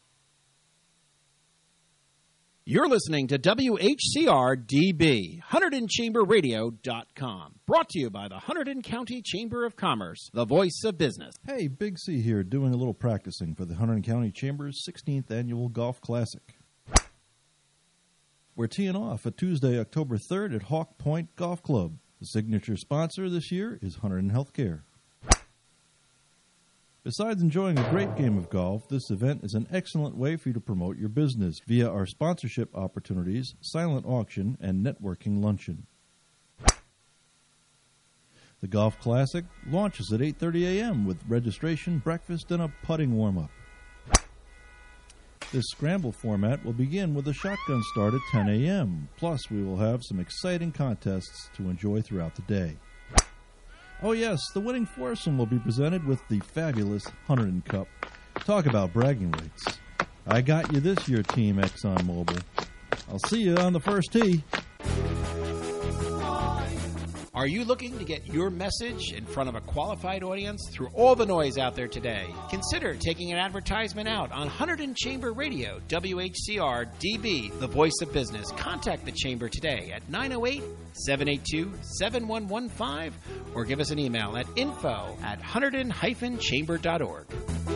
You're listening to WHCR-DB, HunterdonChamberRadio.com. Brought to you by the Hunterdon County Chamber of Commerce, the voice of business. Hey, Big C here, doing a little practicing for the Hunterdon County Chamber's 16th Annual Golf Classic. We're teeing off at Tuesday, October 3rd at Hawk Point Golf Club. The signature sponsor this year is Hunterdon Healthcare. Besides enjoying a great game of golf, this event is an excellent way for you to promote your business via our sponsorship opportunities, silent auction, and networking luncheon. The Golf Classic launches at 8:30 a.m. with registration, breakfast, and a putting warm-up. This scramble format will begin with a shotgun start at 10 a.m. Plus, we will have some exciting contests to enjoy throughout the day. Oh yes, the winning foursome will be presented with the fabulous Hunterdon Cup. Talk about bragging rights. I got you this year, Team ExxonMobil. I'll see you on the first tee. Are you looking to get your message in front of a qualified audience through all the noise out there today? Consider taking an advertisement out on Hunterdon Chamber Radio, WHCR-DB, the voice of business. Contact the Chamber today at 908-782-7115 or give us an email at info@hunterdon-chamber.org.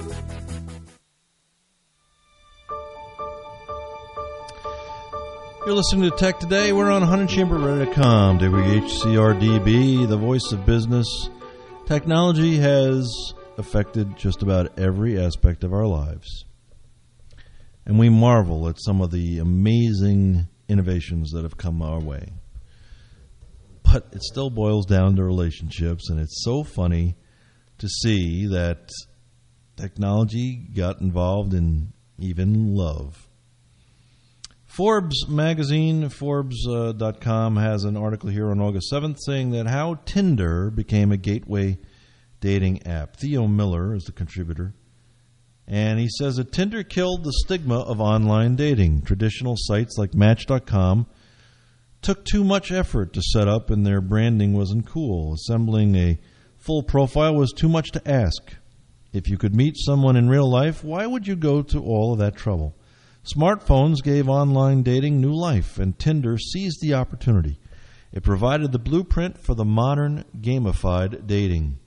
You're listening to Tech Today. We're on HunterdonChamberRadio.com, WHCR-DB, the voice of business. Technology has affected just about every aspect of our lives. And we marvel at some of the amazing innovations that have come our way. But it still boils down to relationships, and it's so funny to see that technology got involved in even love. Forbes magazine, Forbes.com, has an article here on August 7th saying that how Tinder became a gateway dating app. Theo Miller is the contributor. And he says that Tinder killed the stigma of online dating. Traditional sites like Match.com took too much effort to set up and their branding wasn't cool. Assembling a full profile was too much to ask. If you could meet someone in real life, why would you go to all of that trouble? Smartphones gave online dating new life, and Tinder seized the opportunity. It provided the blueprint for the modern gamified dating.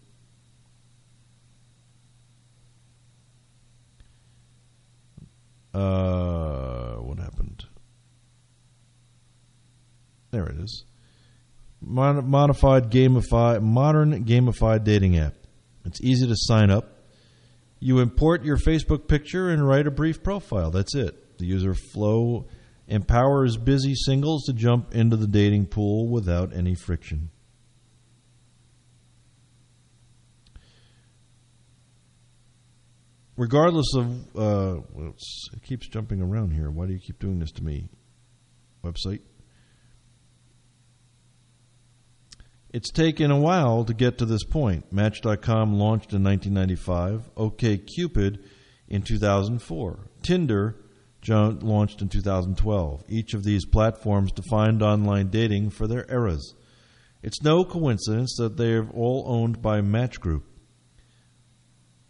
What happened? There it is. Modern gamified dating app. It's easy to sign up. You import your Facebook picture and write a brief profile. That's it. The user flow empowers busy singles to jump into the dating pool without any friction. Regardless of, it keeps jumping around here. Why do you keep doing this to me? Website. It's taken a while to get to this point. Match.com launched in 1995. OkCupid in 2004. Tinder launched in 2012. Each of these platforms defined online dating for their eras. It's no coincidence that they are all owned by Match Group.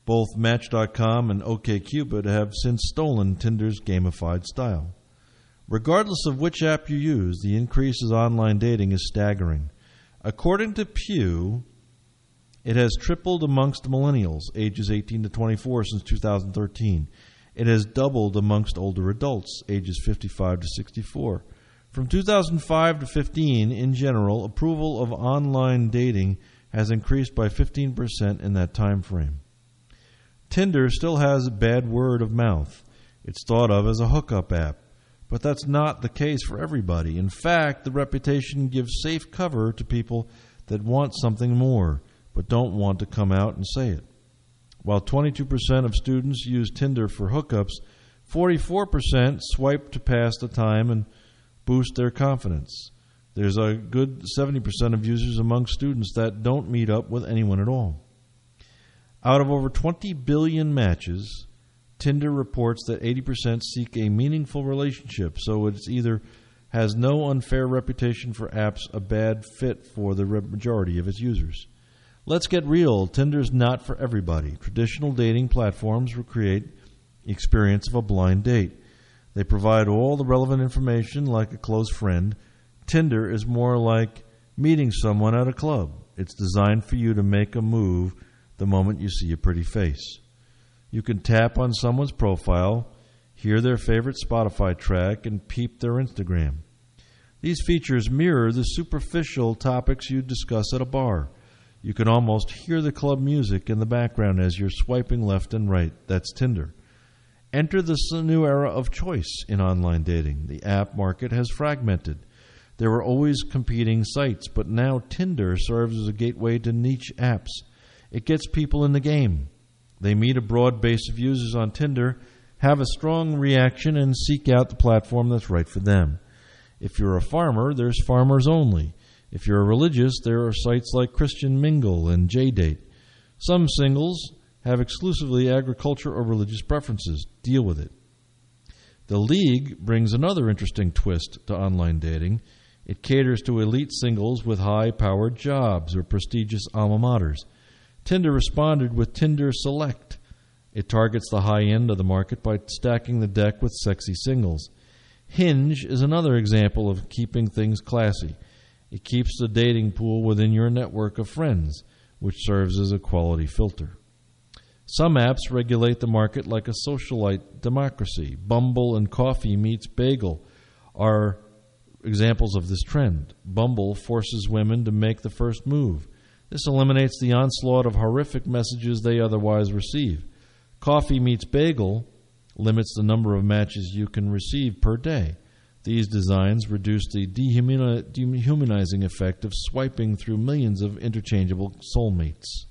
Both Match.com and OkCupid have since stolen Tinder's gamified style. Regardless of which app you use, the increase in online dating is staggering. According to Pew, it has tripled amongst millennials, ages 18 to 24, since 2013. It has doubled amongst older adults, ages 55 to 64. From 2005 to 15, in general, approval of online dating has increased by 15% in that time frame. Tinder still has a bad word of mouth. It's thought of as a hookup app. But that's not the case for everybody. In fact, the reputation gives safe cover to people that want something more, but don't want to come out and say it. While 22% of students use Tinder for hookups, 44% swipe to pass the time and boost their confidence. There's a good 70% of users among students that don't meet up with anyone at all. Out of over 20 billion matches, Tinder reports that 80% seek a meaningful relationship, so it either has no unfair reputation for apps, a bad fit for the majority of its users. Let's get real. Tinder's not for everybody. Traditional dating platforms recreate the experience of a blind date. They provide all the relevant information like a close friend. Tinder is more like meeting someone at a club. It's designed for you to make a move the moment you see a pretty face. You can tap on someone's profile, hear their favorite Spotify track, and peep their Instagram. These features mirror the superficial topics you discuss at a bar. You can almost hear the club music in the background as you're swiping left and right. That's Tinder. Enter this new era of choice in online dating. The app market has fragmented. There were always competing sites, but now Tinder serves as a gateway to niche apps. It gets people in the game. They meet a broad base of users on Tinder, have a strong reaction, and seek out the platform that's right for them. If you're a farmer, there's Farmers Only. If you're a religious, there are sites like Christian Mingle and JDate. Some singles have exclusively agriculture or religious preferences. Deal with it. The League brings another interesting twist to online dating. It caters to elite singles with high-powered jobs or prestigious alma maters. Tinder responded with Tinder Select. It targets the high end of the market by stacking the deck with sexy singles. Hinge is another example of keeping things classy. It keeps the dating pool within your network of friends, which serves as a quality filter. Some apps regulate the market like a socialite democracy. Bumble and Coffee Meets Bagel are examples of this trend. Bumble forces women to make the first move. This eliminates the onslaught of horrific messages they otherwise receive. Coffee Meets Bagel limits the number of matches you can receive per day. These designs reduce the dehumanizing effect of swiping through millions of interchangeable soulmates.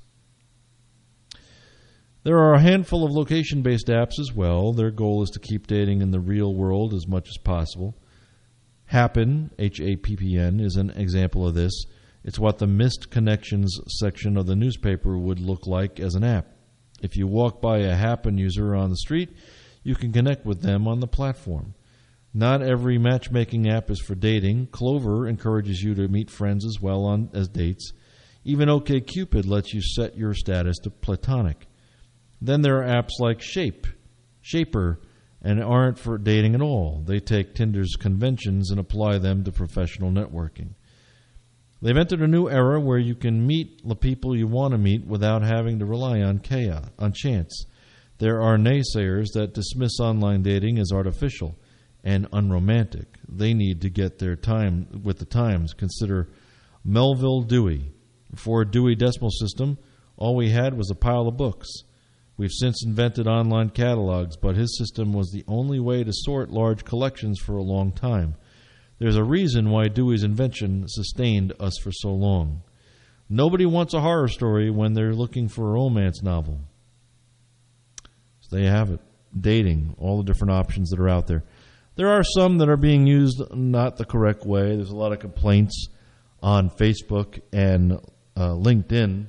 There are a handful of location-based apps as well. Their goal is to keep dating in the real world as much as possible. Happen, Happn, is an example of this. It's what the missed connections section of the newspaper would look like as an app. If you walk by a Happen user on the street, you can connect with them on the platform. Not every matchmaking app is for dating. Clover encourages you to meet friends as well as dates. Even OkCupid lets you set your status to platonic. Then there are apps like Shaper, and aren't for dating at all. They take Tinder's conventions and apply them to professional networking. They've entered a new era where you can meet the people you want to meet without having to rely on chance. There are naysayers that dismiss online dating as artificial and unromantic. They need to get their time with the times. Consider Melville Dewey. Before Dewey Decimal System, all we had was a pile of books. We've since invented online catalogs, but his system was the only way to sort large collections for a long time. There's a reason why Dewey's invention sustained us for so long. Nobody wants a horror story when they're looking for a romance novel. So there you have it. Dating, all the different options that are out there. There are some that are being used not the correct way. There's a lot of complaints on Facebook and LinkedIn.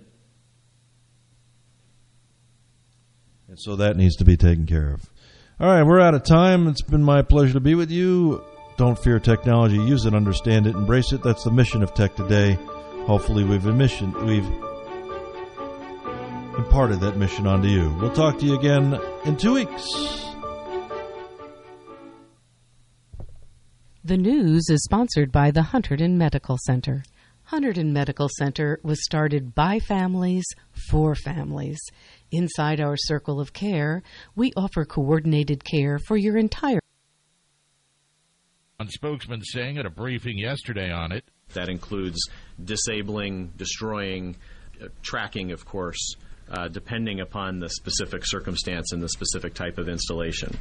And so that needs to be taken care of. All right, we're out of time. It's been my pleasure to be with you. Don't fear technology. Use it, understand it, embrace it. That's the mission of Tech Today. Hopefully we've imparted that mission onto you. We'll talk to you again in 2 weeks. The news is sponsored by the Hunterdon Medical Center. Hunterdon Medical Center was started by families for families. Inside our circle of care, we offer coordinated care for your entire. One spokesman saying at a briefing yesterday on it. That includes disabling, destroying, tracking, of course, depending upon the specific circumstance and the specific type of installation.